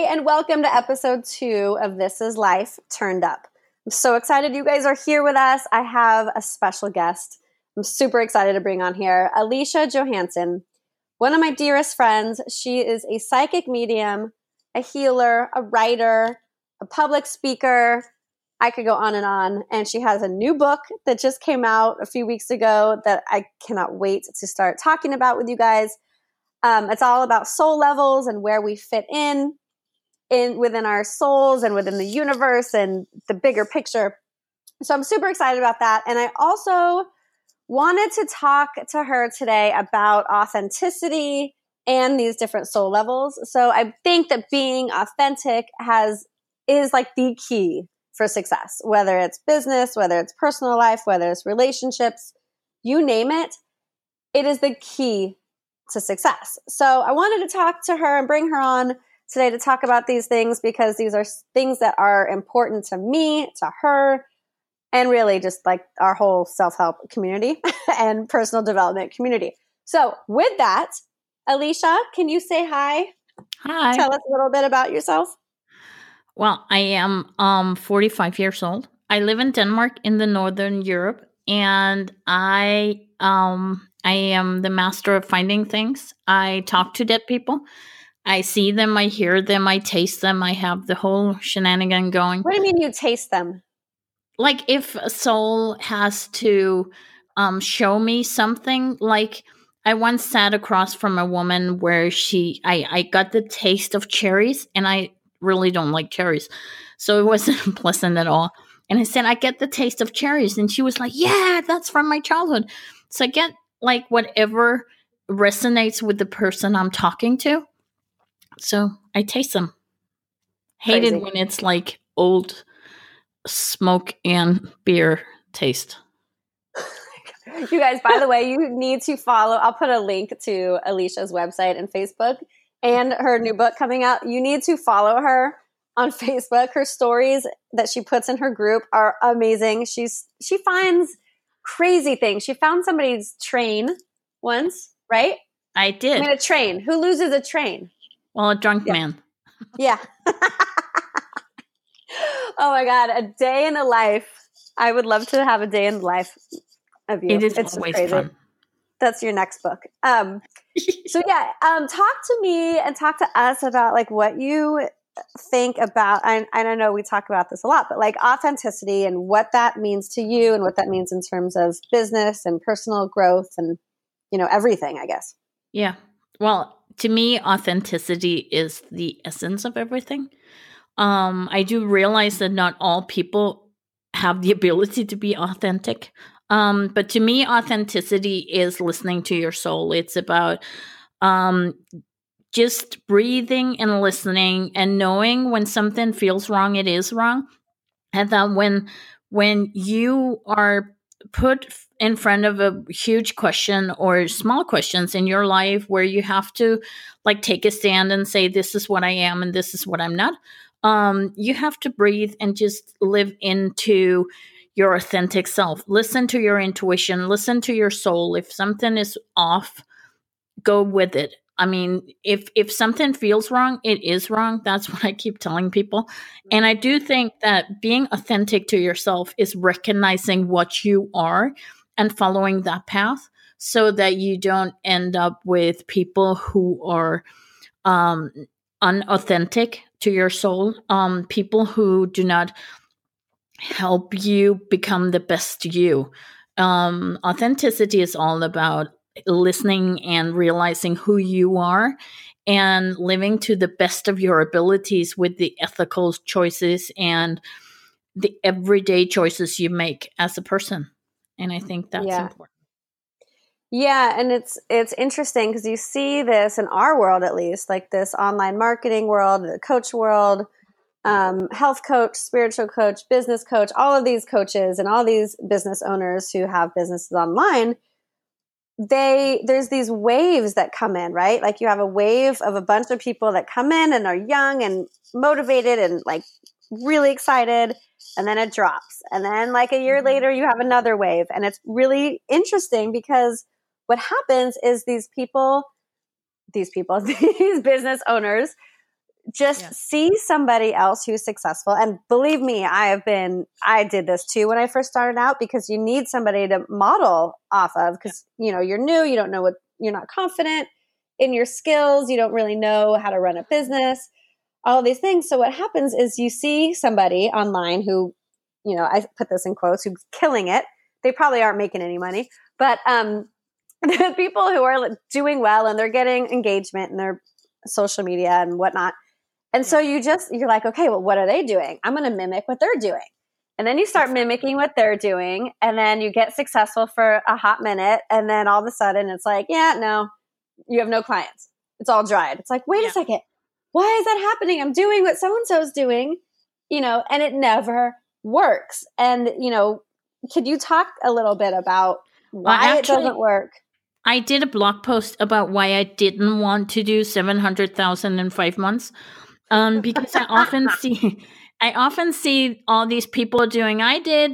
And welcome to episode 2 of This Is Life Turned Up. I'm so excited you guys are here with us. I have a special guest I'm super excited to bring on here, Alicia Johansson, one of my dearest friends. She is a psychic medium, a healer, a writer, a public speaker. I could go on, and she has a new book that just came out a few weeks ago that I cannot wait to start talking about with you guys. It's all about soul levels and where we fit in within our souls and within the universe and the bigger picture. So I'm super excited about that. And I also wanted to talk to her today about authenticity and these different soul levels. So I think that being authentic is like the key for success, whether it's business, whether it's personal life, whether it's relationships, you name it, it is the key to success. So I wanted to talk to her and bring her on today to talk about these things because these are things that are important to me, to her, and really just like our whole self-help community and personal development community. So with that, Alicia, can you say hi? Hi. Tell us a little bit about yourself. Well, I am 45 years old. I live in Denmark in the Northern Europe, and I am the master of finding things. I talk to dead people. I see them, I hear them, I taste them. I have the whole shenanigan going. What do you mean you taste them? Like if a soul has to show me something, like I once sat across from a woman where I got the taste of cherries, and I really don't like cherries. So it wasn't pleasant at all. And I said, I get the taste of cherries. And she was like, yeah, that's from my childhood. So I get like whatever resonates with the person I'm talking to. So I taste them. Hate it when it's like old smoke and beer taste. You guys, by the way, you need to follow. I'll put a link to Alicia's website and Facebook and her new book coming out. You need to follow her on Facebook. Her stories that she puts in her group are amazing. She finds crazy things. She found somebody's train once, right? I did. I mean, a train. Who loses a train? Well, a drunk man. Yeah. Oh my God. A day in the life. I would love to have a day in the life of you. It's always crazy. Fun. That's your next book. So yeah, talk to me and talk to us about like what you think about, and I know we talk about this a lot, but like authenticity and what that means to you and what that means in terms of business and personal growth and, everything, I guess. Yeah. Well, to me, authenticity is the essence of everything. I do realize that not all people have the ability to be authentic. But to me, authenticity is listening to your soul. It's about just breathing and listening and knowing when something feels wrong, it is wrong. And that when you are put in front of a huge question or small questions in your life where you have to like take a stand and say, this is what I am and this is what I'm not. You have to breathe and just live into your authentic self. Listen to your intuition, listen to your soul. If something is off, go with it. I mean, if something feels wrong, it is wrong. That's what I keep telling people. And I do think that being authentic to yourself is recognizing what you are and following that path so that you don't end up with people who are unauthentic to your soul, people who do not help you become the best you. Authenticity is all about listening and realizing who you are and living to the best of your abilities with the ethical choices and the everyday choices you make as a person. And I think that's important. Yeah, and it's interesting because you see this in our world, at least, like this online marketing world, the coach world, health coach, spiritual coach, business coach, all of these coaches and all these business owners who have businesses online. There's these waves that come in, right? Like you have a wave of a bunch of people that come in and are young and motivated and like really excited, and then it drops. And then like a year later, you have another wave. And it's really interesting because what happens is these business owners just see somebody else who's successful. And believe me, I did this too when I first started out, because you need somebody to model off of, because, you're new, you don't know you're not confident in your skills. You don't really know how to run a business, all of these things. So what happens is you see somebody online who, I put this in quotes, who's killing it. They probably aren't making any money, but, the people who are doing well and they're getting engagement in their social media and whatnot. And so you're like, okay, well, what are they doing? I'm going to mimic what they're doing. And then you start mimicking what they're doing, and then you get successful for a hot minute. And then all of a sudden it's like, yeah, no, you have no clients. It's all dried. It's like, wait a second. Why is that happening? I'm doing what so-and-so's doing, and it never works. And, could you talk a little bit about why it doesn't work? I did a blog post about why I didn't want to do 700,000 in 5 months. Because I often see all these people doing, I did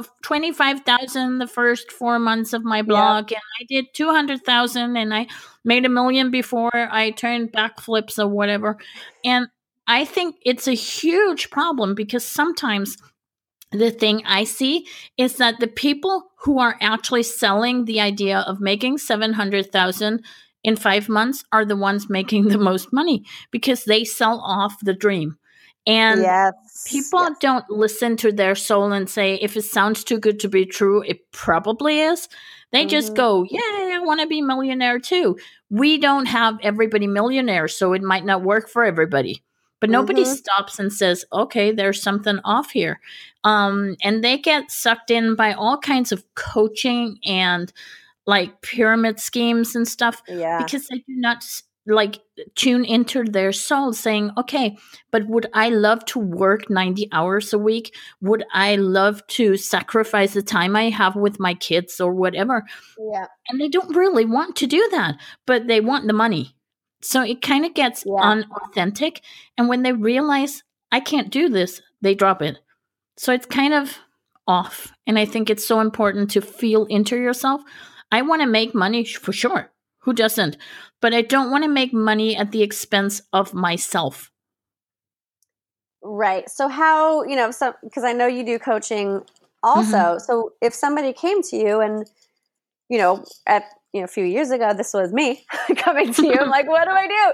25,000 the first 4 months of my blog, and I did 200,000, and I made $1 million before I turned backflips or whatever. And I think it's a huge problem, because sometimes the thing I see is that the people who are actually selling the idea of making 700,000 in 5 months are the ones making the most money, because they sell off the dream. And people don't listen to their soul and say, if it sounds too good to be true, it probably is. They just go, yeah, I want to be a millionaire too. We don't have everybody millionaires, so it might not work for everybody. But nobody stops and says, okay, there's something off here. And they get sucked in by all kinds of coaching and like pyramid schemes and stuff, because they do not tune into their soul, saying, okay, but would I love to work 90 hours a week? Would I love to sacrifice the time I have with my kids or whatever? Yeah. And they don't really want to do that, but they want the money. So it kind of gets unauthentic. And when they realize I can't do this, they drop it. So it's kind of off. And I think it's so important to feel into yourself. I want to make money for sure. Who doesn't? But I don't want to make money at the expense of myself. Right. So how, because I know you do coaching also. So if somebody came to you and, a few years ago, this was me coming to you, I'm like, what do I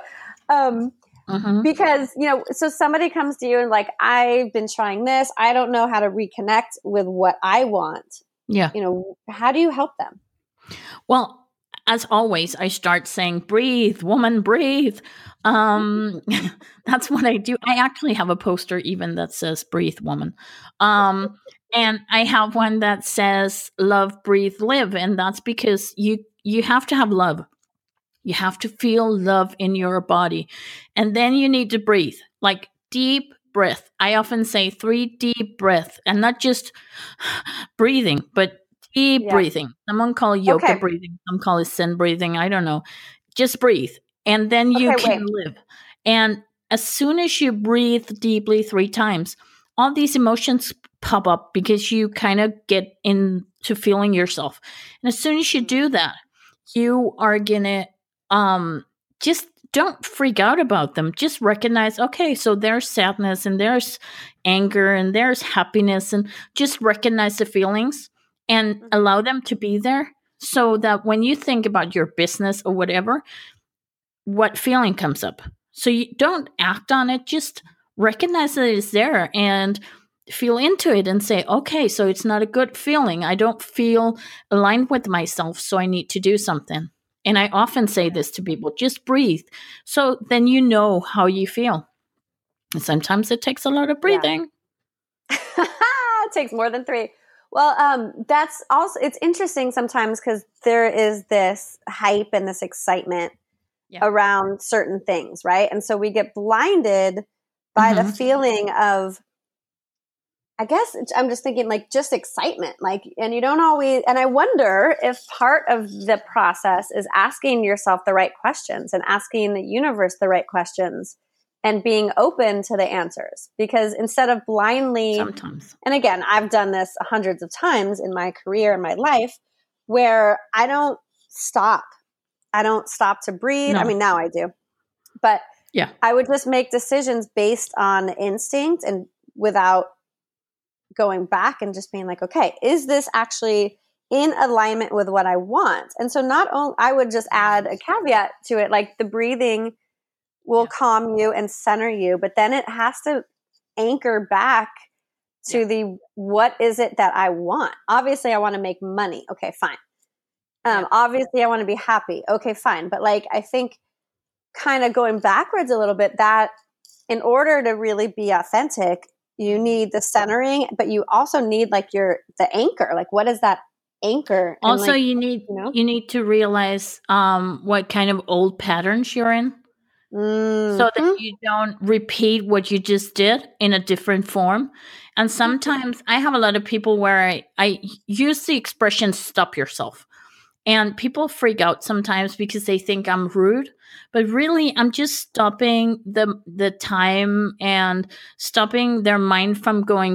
do? Because, so somebody comes to you and like, I've been trying this. I don't know how to reconnect with what I want. Yeah. How do you help them? Well, as always, I start saying, breathe, woman, breathe. That's what I do. I actually have a poster even that says, breathe, woman. And I have one that says, love, breathe, live. And that's because you have to have love. You have to feel love in your body. And then you need to breathe, like deep breath. I often say 3 deep breaths, and not just breathing, but deep breathing. Someone call it yoga breathing. Some call it Zen breathing. I don't know. Just breathe. And then you can live. And as soon as you breathe deeply 3 times, all these emotions pop up because you kind of get into feeling yourself. And as soon as you do that, you are going to just don't freak out about them. Just recognize, okay, so there's sadness and there's anger and there's happiness, and just recognize the feelings and allow them to be there, so that when you think about your business or whatever, what feeling comes up. So you don't act on it, just recognize that it's there and feel into it and say, okay, so it's not a good feeling. I don't feel aligned with myself, so I need to do something. And I often say this to people, just breathe. So then you know how you feel. And sometimes it takes a lot of breathing. It takes more than 3. Well, that's also, it's interesting sometimes because there is this hype and this excitement around certain things, right? And so we get blinded by the feeling of, I guess I'm just thinking like just excitement, like, and you don't always, and I wonder if part of the process is asking yourself the right questions and asking the universe the right questions and being open to the answers, because instead of blindly, sometimes, and again, I've done this hundreds of times in my career and my life where I don't stop to breathe. No. I mean, now I do, but Yeah. I would just make decisions based on instinct and without going back and just being like, okay, is this actually in alignment with what I want? And so not only, I would just add a caveat to it, like the breathing will calm you and center you, but then it has to anchor back to the, what is it that I want? Obviously I want to make money. Okay, fine. Obviously I want to be happy. Okay, fine. But like, I think kind of going backwards a little bit, that in order to really be authentic, you need the centering, but you also need like the anchor. Like, what is that anchor? And Also, like, you need to realize what kind of old patterns you're in, so that you don't repeat what you just did in a different form. And sometimes I have a lot of people where I use the expression "stop yourself." And people freak out sometimes because they think I'm rude, but really I'm just stopping the time and stopping their mind from going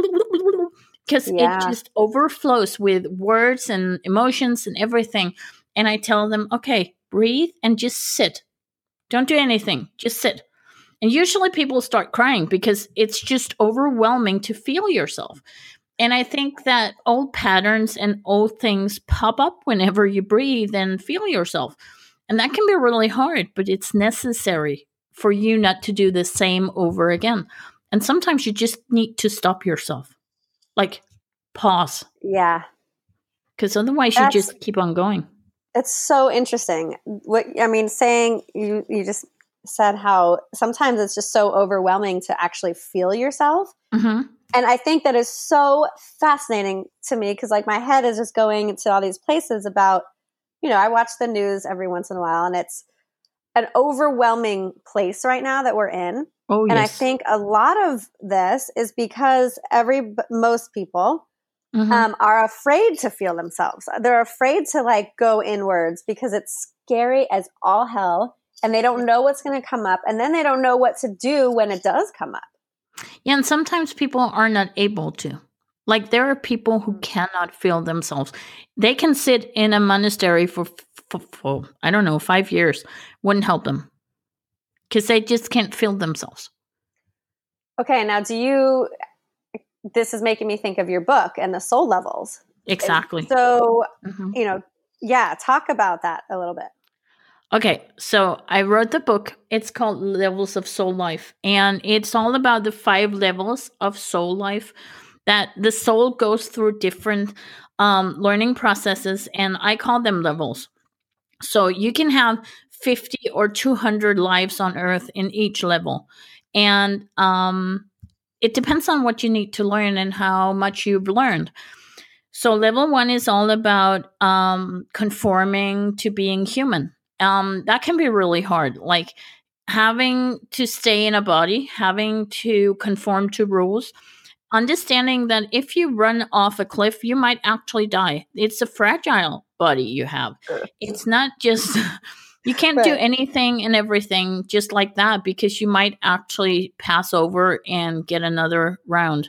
because it just overflows with words and emotions and everything. And I tell them, okay, breathe and just sit. Don't do anything. Just sit. And usually people start crying because it's just overwhelming to feel yourself. And I think that old patterns and old things pop up whenever you breathe and feel yourself. And that can be really hard, but it's necessary for you not to do the same over again. And sometimes you just need to stop yourself. Like, pause. Yeah. Because otherwise you just keep on going. It's so interesting. Saying you just said how sometimes it's just so overwhelming to actually feel yourself. Mm-hmm. And I think that is so fascinating to me because like my head is just going to all these places about, I watch the news every once in a while and it's an overwhelming place right now that we're in. Oh, yes. And I think a lot of this is because most people are afraid to feel themselves. They're afraid to like go inwards because it's scary as all hell and they don't know what's going to come up. And then they don't know what to do when it does come up. Yeah, and sometimes people are not able to. Like there are people who cannot feel themselves. They can sit in a monastery for I don't know, 5 years. Wouldn't help them because they just can't feel themselves. Okay, now this is making me think of your book and the soul levels. Exactly. So, talk about that a little bit. Okay, so I wrote the book. It's called Levels of Soul Life. And it's all about the 5 levels of soul life that the soul goes through different learning processes. And I call them levels. So you can have 50 or 200 lives on earth in each level. And it depends on what you need to learn and how much you've learned. So level 1 is all about conforming to being human. That can be really hard. Like having to stay in a body, having to conform to rules, understanding that if you run off a cliff, you might actually die. It's a fragile body you have. It's not just, you can't do anything and everything just like that because you might actually pass over and get another round.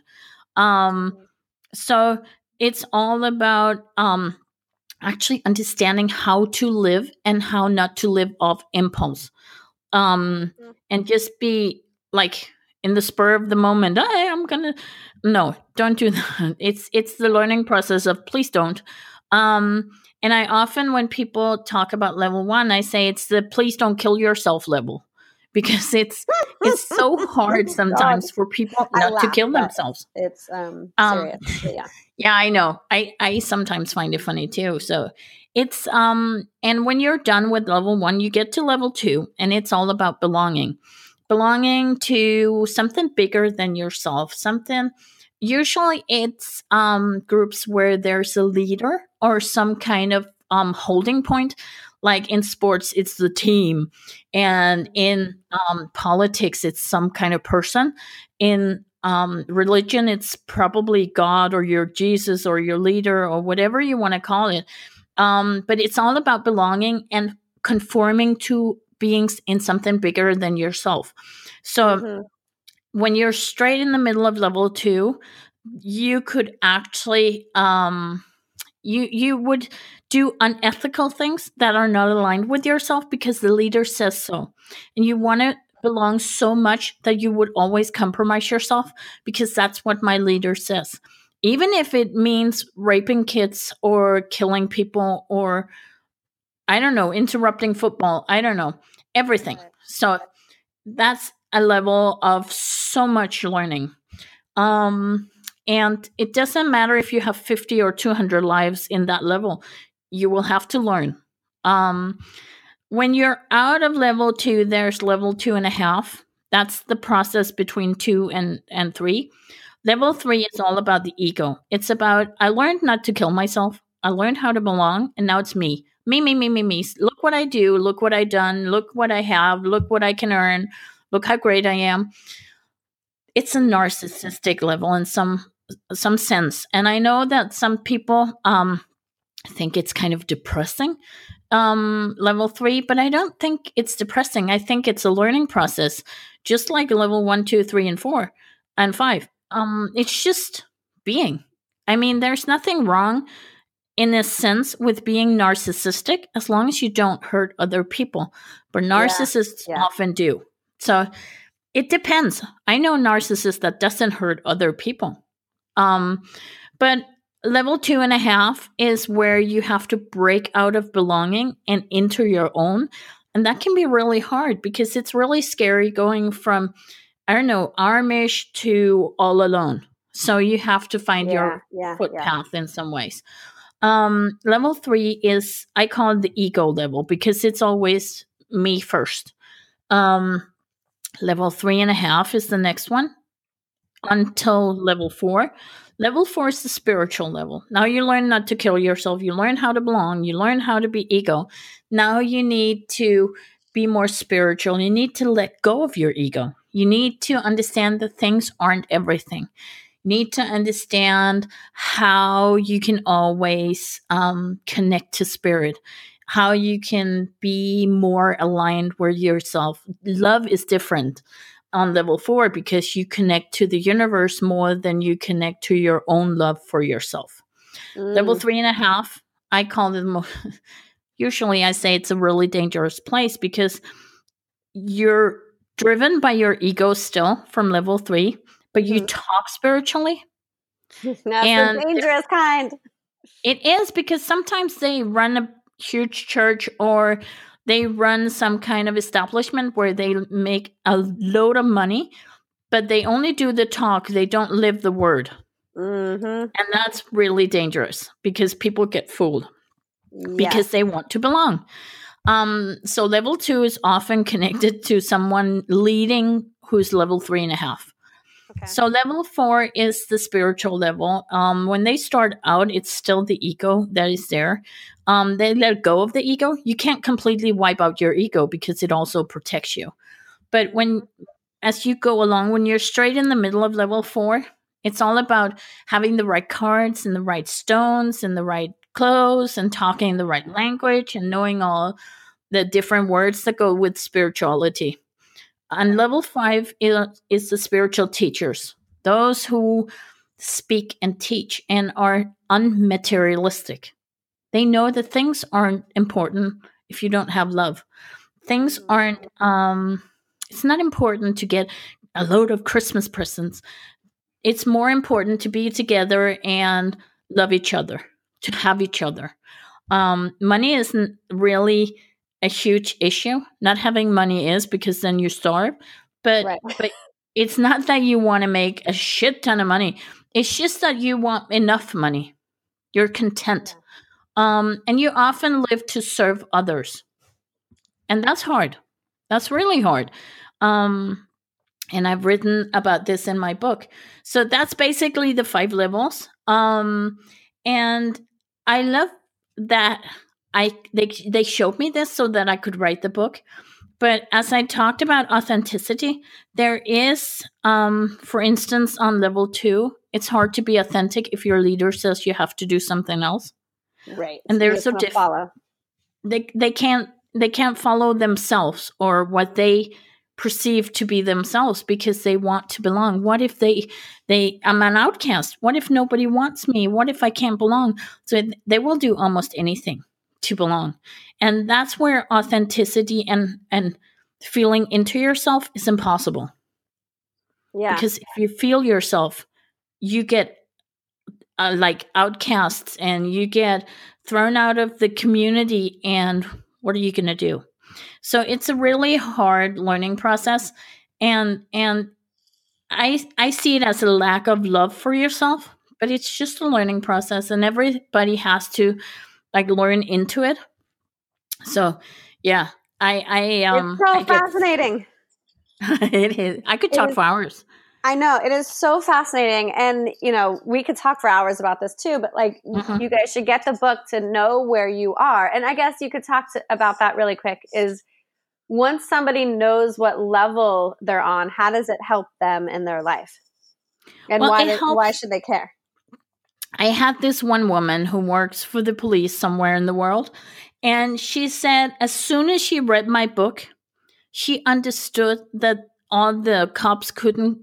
So it's all about actually understanding how to live and how not to live off impulse. And just be like in the spur of the moment, no, don't do that. It's the learning process of please don't. And I often, when people talk about level 1, I say it's the please don't kill yourself level. Because it's so hard sometimes for people not to kill themselves. It's serious. Yeah, I know. I sometimes find it funny too. So it's and when you're done with level 1, you get to level 2, and it's all about belonging. Belonging to something bigger than yourself. Something, usually it's groups where there's a leader or some kind of holding point. Like in sports, it's the team. And in politics, it's some kind of person. In religion, it's probably God or your Jesus or your leader or whatever you want to call it. But it's all about belonging and conforming to beings in something bigger than yourself. So when you're straight in the middle of level 2, you could actually you would do unethical things that are not aligned with yourself because the leader says so. And you want to belong so much that you would always compromise yourself because that's what my leader says. Even if it means raping kids or killing people or, I don't know, interrupting football, I don't know, everything. So that's a level of so much learning. And it doesn't matter if you have 50 or 200 lives in that level, you will have to learn. When you're out of level 2, there's level 2.5. That's the process between 2 and 3. Level 3 is all about the ego. It's about, I learned not to kill myself. I learned how to belong, and now it's me. Me, me, me, me, me. Look what I do. Look what I've done. Look what I have. Look what I can earn. Look how great I am. It's a narcissistic level in some sense. And I know that some people think it's kind of depressing, level 3, but I don't think it's depressing. I think it's a learning process, just like level 1, 2, 3, and 4, and 5. It's just being. I mean, there's nothing wrong in a sense with being narcissistic as long as you don't hurt other people. But narcissists often do. So it depends. I know narcissists that doesn't hurt other people. But level 2.5 is where you have to break out of belonging and into your own. And that can be really hard because it's really scary going from, I don't know, Amish to all alone. So you have to find your footpath in some ways. Level 3 is, I call it the ego level because it's always me first. Level 3.5 is the next one until level 4. Level 4 is the spiritual level. Now you learn not to kill yourself. You learn how to belong. You learn how to be ego. Now you need to be more spiritual. You need to let go of your ego. You need to understand that things aren't everything. You need to understand how you can always connect to spirit, how you can be more aligned with yourself. Love is different on level 4 because you connect to the universe more than you connect to your own love for yourself. Level 3.5, I call it usually I say it's a really dangerous place because you're driven by your ego still from level 3, but you talk spiritually. That's the dangerous kind. It is because sometimes they run a huge church or they run some kind of establishment where they make a load of money, but they only do the talk. They don't live the word. And that's really dangerous because people get fooled because they want to belong. So level 2 is often connected to someone leading who's level 3.5. Okay. So level 4 is the spiritual level. When they start out, it's still the ego that is there. They let go of the ego. You can't completely wipe out your ego because it also protects you. But as you go along, when you're straight in the middle of level 4, it's all about having the right cards and the right stones and the right clothes and talking the right language and knowing all the different words that go with spirituality. And level 5 is the spiritual teachers, those who speak and teach and are unmaterialistic. They know that things aren't important if you don't have love. Things aren't, it's not important to get a load of Christmas presents. It's more important to be together and love each other, to have each other. Money isn't really a huge issue. Not having money is because then you starve. But it's not that you want to make a shit ton of money. It's just that you want enough money. You're content. And you often live to serve others. And that's hard. That's really hard. And I've written about this in my book. So that's basically the 5 levels. And I love that they showed me this so that I could write the book. But as I talked about authenticity, there is, for instance, on level 2, it's hard to be authentic if your leader says you have to do something else. Right. And they're so different. They can't follow themselves or what they perceive to be themselves because they want to belong. What if I'm an outcast? What if nobody wants me? What if I can't belong? So they will do almost anything to belong. And that's where authenticity and feeling into yourself is impossible. Yeah. Because if you feel yourself, you get like outcasts and you get thrown out of the community. And what are you going to do? So it's a really hard learning process. And I see it as a lack of love for yourself, but it's just a learning process and everybody has to like learn into it. So yeah, It's so I get fascinating. it is. I could It talk is. for hours. I know, it is so fascinating. And, we could talk for hours about this too, but like Mhm. you guys should get the book to know where you are. And I guess you could talk about that really quick is once somebody knows what level they're on, how does it help them in their life? And Well, it why helps. should they care? I had this one woman who works for the police somewhere in the world, and she said as soon as she read my book, she understood that all the cops couldn't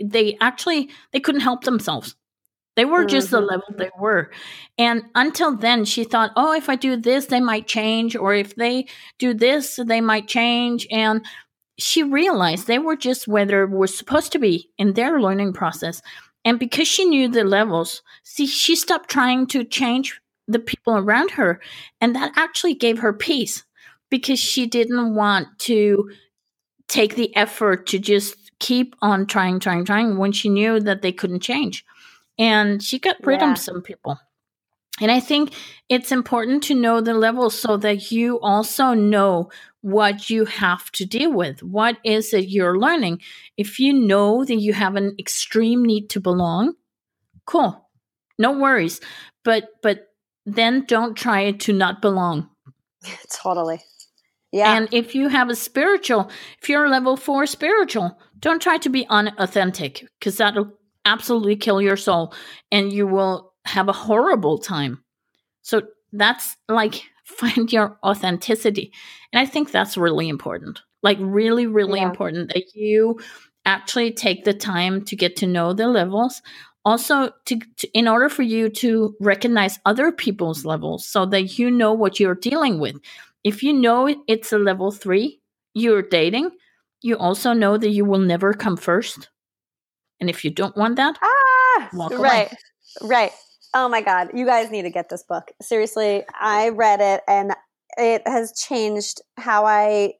they couldn't help themselves. They were just the Mm-hmm. level they were. And until then, she thought, oh, if I do this, they might change. Or if they do this, they might change. And she realized they were just where they were supposed to be in their learning process. And because she knew the levels, see, she stopped trying to change the people around her. And that actually gave her peace because she didn't want to take the effort to just keep on trying when she knew that they couldn't change. And she got rid Yeah. of some people. And I think it's important to know the levels so that you also know what you have to deal with. What is it you're learning? If you know that you have an extreme need to belong, cool. No worries. But then don't try to not belong. Totally. Yeah. And if you have if you're level 4 spiritual, don't try to be unauthentic because that'll absolutely kill your soul and you will have a horrible time. So that's like find your authenticity. And I think that's really important. Like really, really Yeah. important that you actually take the time to get to know the levels. Also, in order for you to recognize other people's levels so that you know what you're dealing with. If you know it's a level 3 you're dating, you also know that you will never come first. And if you don't want that, walk away. Right. Oh my God. You guys need to get this book. Seriously, I read it and it has changed how I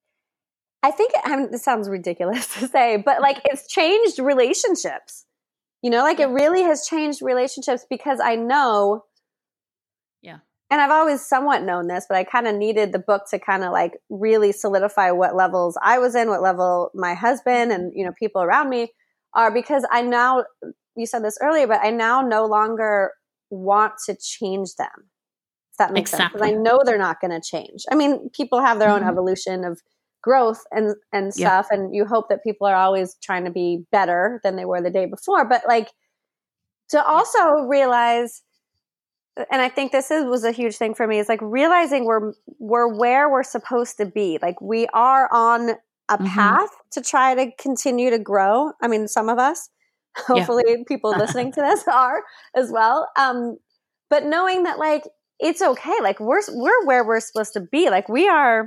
think this sounds ridiculous to say, but like it's changed relationships. Like it really has changed relationships because I know, Yeah. and I've always somewhat known this, but I kind of needed the book to kind of like really solidify what levels I was in, what level my husband and, people around me are, because I now, you said this earlier, but I now no longer want to change them. If that makes sense. Because I know they're not going to change. I mean, people have their own evolution of growth and stuff. Yeah. And you hope that people are always trying to be better than they were the day before. But like to also realize, and I think this was a huge thing for me, is like realizing we're where we're supposed to be. Like we are on a path to try to continue to grow. I mean, some of us, hopefully people listening to this are as well. But knowing that like, it's okay. Like we're where we're supposed to be. Like we are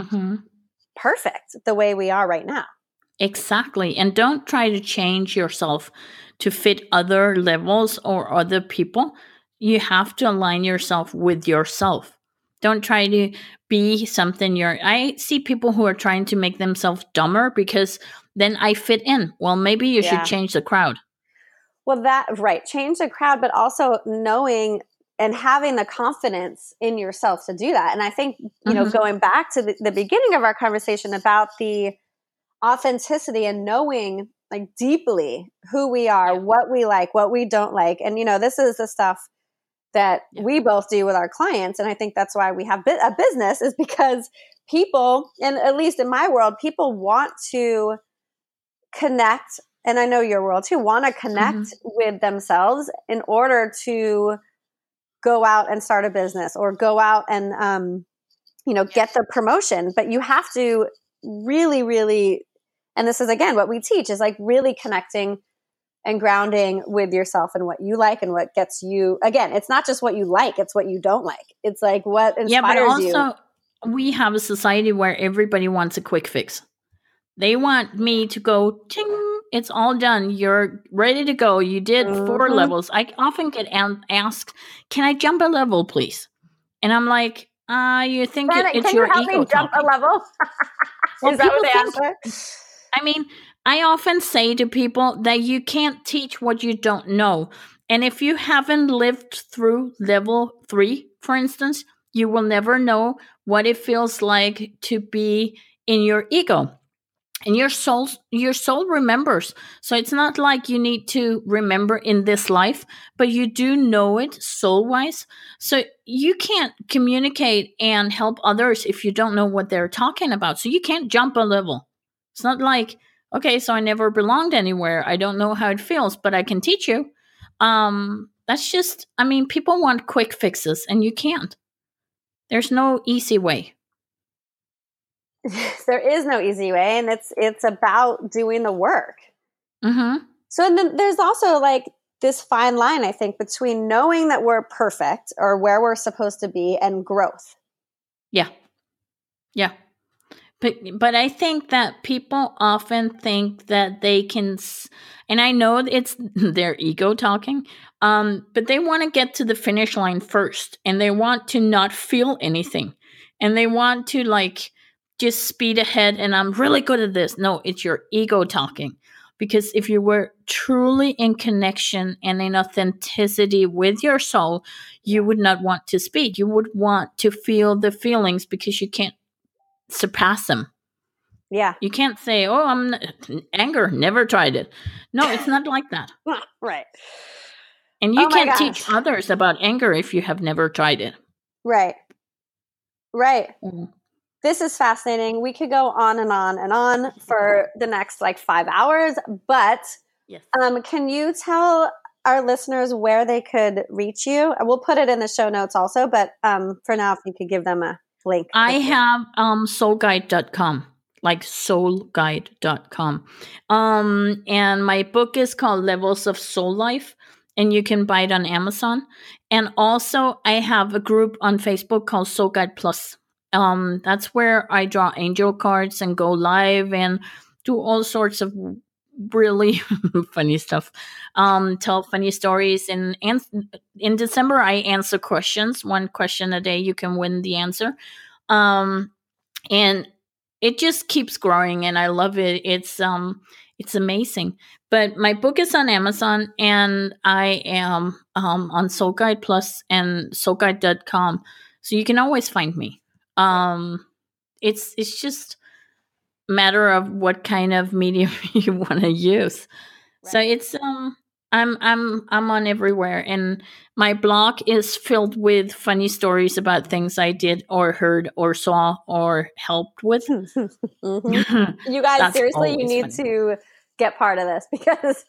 perfect the way we are right now. Exactly. And don't try to change yourself to fit other levels or other people. You have to align yourself with yourself. Don't try to be something I see people who are trying to make themselves dumber because then I fit in. Well, maybe you should change the crowd. Well, change the crowd, but also knowing and having the confidence in yourself to do that. And I think, going back to the beginning of our conversation about the authenticity and knowing like deeply who we are, what we like, what we don't like. And, this is the stuff that we both do with our clients. And I think that's why we have a business, is because people, and at least in my world, people want to connect. And I know your world too, want to connect with themselves in order to go out and start a business or go out and, get the promotion. But you have to really, really, and this is again what we teach, is like really connecting and grounding with yourself and what you like and what gets you. Again, it's not just what you like; it's what you don't like. It's like what inspires you. we have a society where everybody wants a quick fix. They want me to go, ting, it's all done. You're ready to go. You did 4 levels. I often get asked, can I jump a level, please? And I'm like, you think it's can your you help ego me jump talking. a level? Well, Is that what people they answer? I mean, I often say to people that you can't teach what you don't know. And if you haven't lived through level 3, for instance, you will never know what it feels like to be in your ego. And your soul remembers. So it's not like you need to remember in this life, but you do know it soul wise. So you can't communicate and help others if you don't know what they're talking about. So you can't jump a level. It's not like, okay, so I never belonged anywhere. I don't know how it feels, but I can teach you. That's just, I mean, people want quick fixes and you can't. There's no easy way. There is no easy way, and it's about doing the work. Mm-hmm. So then there's also like this fine line, I think, between knowing that we're perfect or where we're supposed to be and growth. Yeah. But I think that people often think that they can, and I know it's their ego talking, but they want to get to the finish line first, and they want to not feel anything, and they want to like just speed ahead. And I'm really good at this. No, it's your ego talking. Because if you were truly in connection and in authenticity with your soul, you would not want to speed. You would want to feel the feelings because you can't surpass them. Yeah. You can't say, oh, I'm anger, never tried it. No, it's not like that. Right. And you can't teach others about anger if you have never tried it. Right. This is fascinating. We could go on and on and on for the next like 5 hours, but yes. Can you tell our listeners where they could reach you? We'll put it in the show notes also, but for now, if you could give them a link. I have soulguide.com, like soulguide.com. And my book is called Levels of Soul Life, and you can buy it on Amazon. And also I have a group on Facebook called Soul Guide Plus. That's where I draw angel cards and go live and do all sorts of really funny stuff. Tell funny stories. And in December, I answer questions. 1 question a day. You can win the answer. And it just keeps growing, and I love it. It's amazing. But my book is on Amazon, and I am on Soul Guide Plus and soulguide.com. So you can always find me. It's just a matter of what kind of medium you want to use. Right. So it's I'm on everywhere, and my blog is filled with funny stories about things I did or heard or saw or helped with. Mm-hmm. You guys, seriously, you need to get part of this because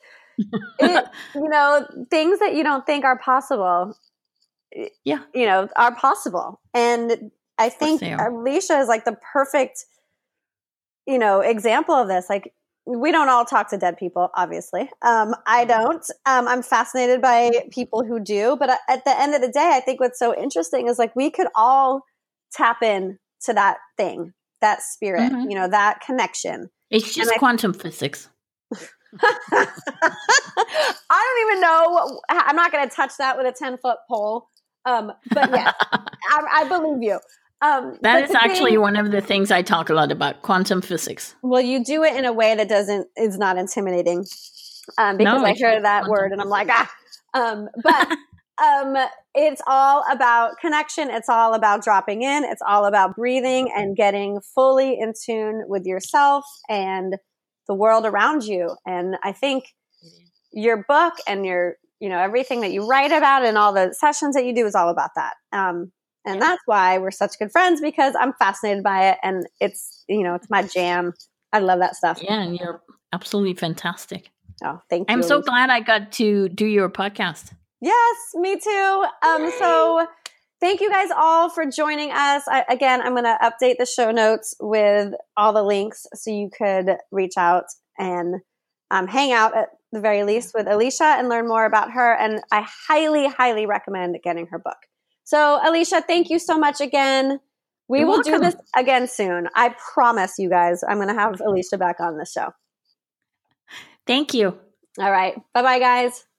things that you don't think are possible, are possible. And I think Alicia is like the perfect, example of this. Like, we don't all talk to dead people, obviously. I don't. I'm fascinated by people who do. But at the end of the day, I think what's so interesting is like we could all tap in to that thing, that spirit, that connection. It's just quantum physics. I don't even know. I'm not going to touch that with a 10-foot pole. But yes, I believe you. That is actually one of the things I talk a lot about, quantum physics. Well, you do it in a way that is not intimidating. Because I hear that word and I'm like, but it's all about connection. It's all about dropping in. It's all about breathing and getting fully in tune with yourself and the world around you. And I think your book and your, everything that you write about and all the sessions that you do is all about that. And that's why we're such good friends, because I'm fascinated by it, and it's, it's my jam. I love that stuff. Yeah, and you're absolutely fantastic. Oh, thank you. I'm so glad I got to do your podcast. Yes, me too. So thank you guys all for joining us. Again, I'm going to update the show notes with all the links so you could reach out and hang out at the very least with Alicia and learn more about her. And I highly, highly recommend getting her book. So Alicia, thank you so much again. We You're will do welcome. this again soon. I promise you guys, I'm going to have Alicia back on the show. Thank you. All right. Bye-bye, guys.